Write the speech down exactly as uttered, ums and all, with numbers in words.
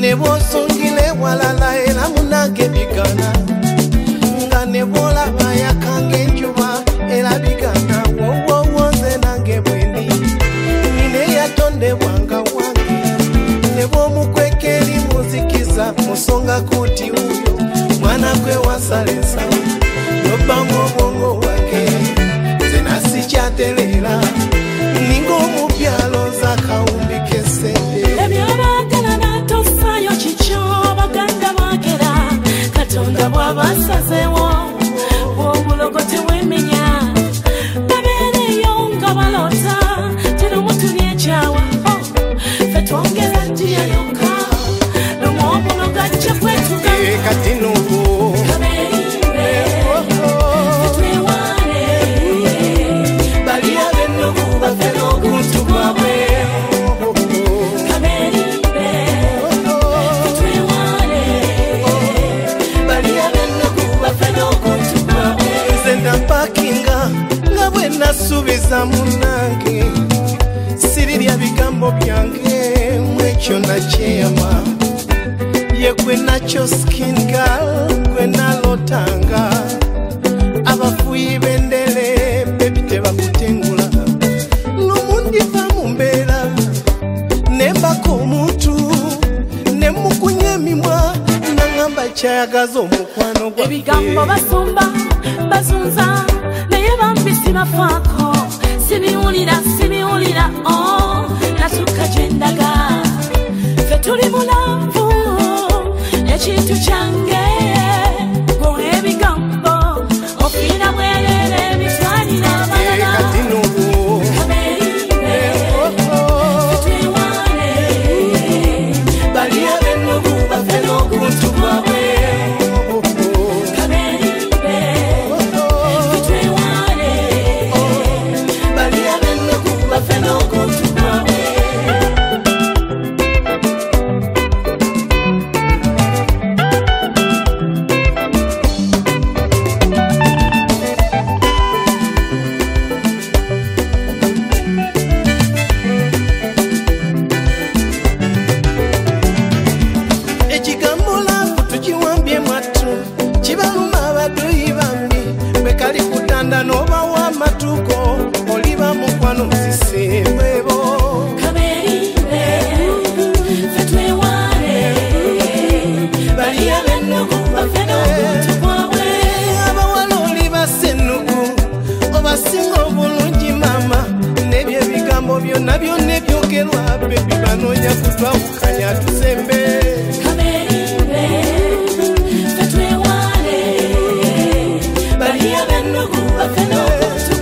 nebo songile walala era munage bigana nga nebola baya kange njuba era bigana wo wo nze nange bwendi nine yatonde wanga wange nebo mukwekeri muzikiza musonga kuti uyo mwana kwe wasalesa nobango bongo wake zena sichatelera ningo mubyalo za kaumbi kesende ebyabagala natofayo chicho baganda bagera katonda bwabasazewo obulogote wemenya babere yonga balota tino mutulie chawa fetongera njia yonka nomo bulogache kwetu katino nasubiza munange sirira bigambo byange mwecho na chema yekwe nacho skin girl kwe nalotanga abafuyi bendele bebite bakutengula numundi bamumbera nembako omuntu nemukunye mimwa nangamba chayagaza omukwano gwa ebigambo basumba bazunza Mafako, simiulira, simiulira, oh, natuka jendaga, fetuli mulavu, echitu change, goe bigambo, ofina mwelele, mitwani na malala, kameribe, fetwewane, balia benugu, bafeno kuntuwawe, noba wa matuko oliba mukwano msisebebo kameribe fetwewane balia benugu bafeno tukwawe abawala oliba senugu obasinga obulungi mama nebye bigambo byonna byonna ebyogerwa bebi banonya kutwawukanya tuzembe kameribe fetwewane balia benugu bafeno